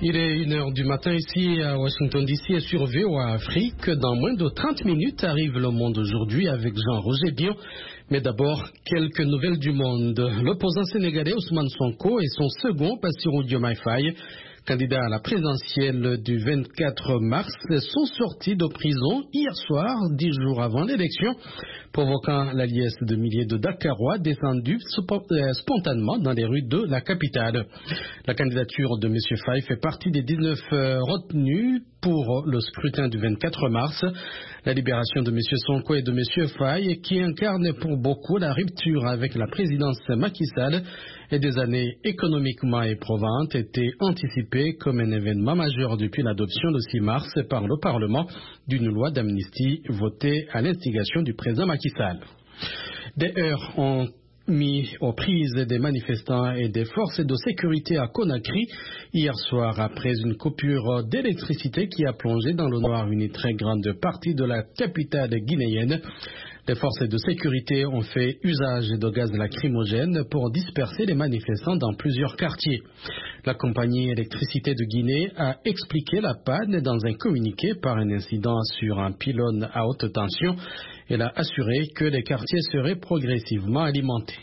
Il est 1h du matin ici à Washington DC et sur VOA Afrique. Dans moins de 30 minutes arrive le monde aujourd'hui avec Jean-Roger Bion. Mais d'abord, quelques nouvelles du monde. L'opposant sénégalais Ousmane Sonko et son second, Bassirou Diomaye Faye, candidat à la présidentielle du 24 mars, sont sortis de prison hier soir, 10 jours avant l'élection, provoquant la liesse de milliers de Dakarois descendus spontanément dans les rues de la capitale. La candidature de M. Faye fait partie des 19 retenus pour le scrutin du 24 mars. La libération de M. Sonko et de M. Faye, qui incarne pour beaucoup la rupture avec la présidence Macky Sall et des années économiquement éprouvantes, était anticipée comme un événement majeur depuis l'adoption le 6 mars par le Parlement d'une loi d'amnistie votée à l'instigation du président Macky Sall. Des heurts ont mis aux prises des manifestants et des forces de sécurité à Conakry hier soir après une coupure d'électricité qui a plongé dans le noir une très grande partie de la capitale guinéenne. Les forces de sécurité ont fait usage de gaz lacrymogène pour disperser les manifestants dans plusieurs quartiers. La compagnie électricité de Guinée a expliqué la panne dans un communiqué par un incident sur un pylône à haute tension. Elle a assuré que les quartiers seraient progressivement alimentés.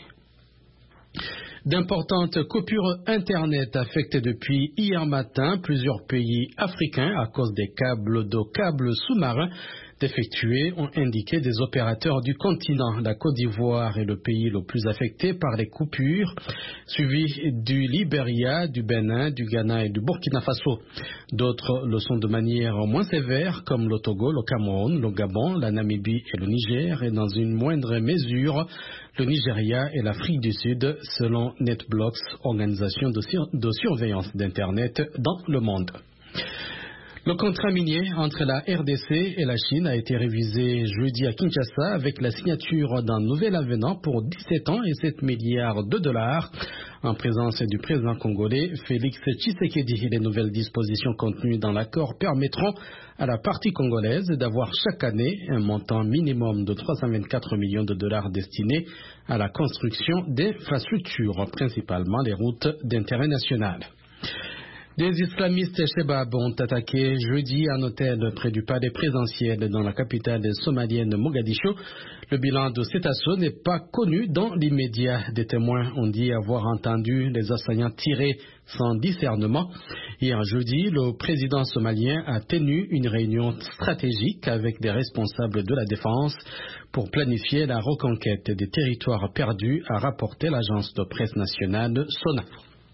D'importantes coupures Internet affectent depuis hier matin plusieurs pays africains à cause des câbles sous-marins défectués, ont indiqué des opérateurs du continent. La Côte d'Ivoire est le pays le plus affecté par les coupures, suivi du Libéria, du Bénin, du Ghana et du Burkina Faso. D'autres le sont de manière moins sévère, comme le Togo, le Cameroun, le Gabon, la Namibie et le Niger, et dans une moindre mesure, le Nigeria et l'Afrique du Sud, selon NetBlocks, organisation de surveillance d'Internet dans le monde. Le contrat minier entre la RDC et la Chine a été révisé jeudi à Kinshasa avec la signature d'un nouvel avenant pour 17 ans et 7 milliards de dollars en présence du président congolais Félix Tshisekedi. Les nouvelles dispositions contenues dans l'accord permettront à la partie congolaise d'avoir chaque année un montant minimum de 324 millions de dollars destinés à la construction d'infrastructures, principalement les routes d'intérêt national. Des islamistes Shebab ont attaqué jeudi un hôtel près du palais présidentiel dans la capitale somalienne Mogadiscio. Le bilan de cet assaut n'est pas connu dans l'immédiat. Des témoins ont dit avoir entendu les assaillants tirer sans discernement. Hier jeudi, le président somalien a tenu une réunion stratégique avec des responsables de la défense pour planifier la reconquête des territoires perdus, a rapporté l'agence de presse nationale SONA.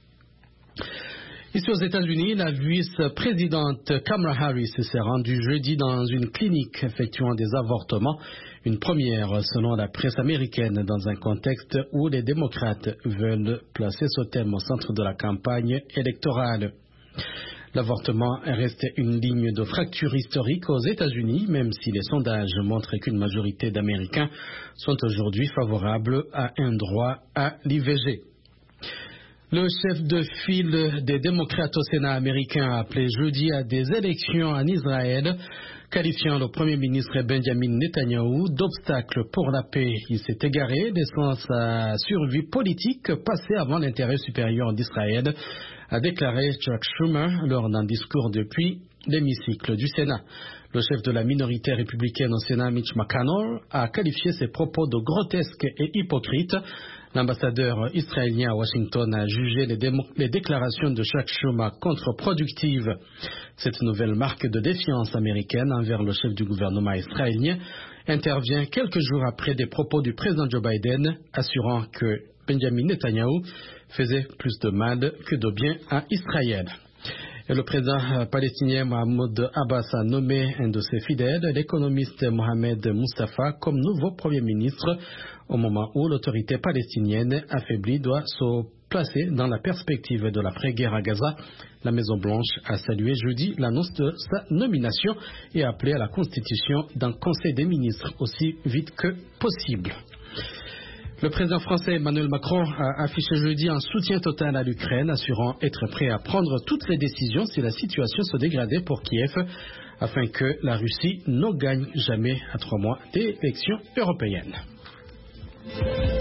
Ici aux États-Unis, la vice-présidente Kamala Harris s'est rendue jeudi dans une clinique effectuant des avortements, une première selon la presse américaine dans un contexte où les démocrates veulent placer ce thème au centre de la campagne électorale. L'avortement reste une ligne de fracture historique aux États-Unis, même si les sondages montrent qu'une majorité d'Américains sont aujourd'hui favorables à un droit à l'IVG. Le chef de file des démocrates au Sénat américain a appelé jeudi à des élections en Israël, qualifiant le Premier ministre Benjamin Netanyahou d'obstacle pour la paix. Il s'est égaré, laissant sa survie politique passer avant l'intérêt supérieur d'Israël, a déclaré Chuck Schumer lors d'un discours depuis l'hémicycle du Sénat. Le chef de la minorité républicaine au Sénat, Mitch McConnell, a qualifié ses propos de grotesques et hypocrites. L'ambassadeur israélien à Washington a jugé les déclarations de Chuck Schumer contre-productives. Cette nouvelle marque de défiance américaine envers le chef du gouvernement israélien intervient quelques jours après des propos du président Joe Biden assurant que Benjamin Netanyahou faisait plus de mal que de bien à Israël. Et le président palestinien Mahmoud Abbas a nommé un de ses fidèles, l'économiste Mohamed Mustafa, comme nouveau Premier ministre au moment où l'autorité palestinienne affaiblie doit se placer dans la perspective de l'après-guerre à Gaza. La Maison-Blanche a salué jeudi l'annonce de sa nomination et a appelé à la constitution d'un Conseil des ministres aussi vite que possible. Le président français Emmanuel Macron a affiché jeudi un soutien total à l'Ukraine, assurant être prêt à prendre toutes les décisions si la situation se dégradait pour Kiev, afin que la Russie ne gagne jamais à 3 mois des élections européennes.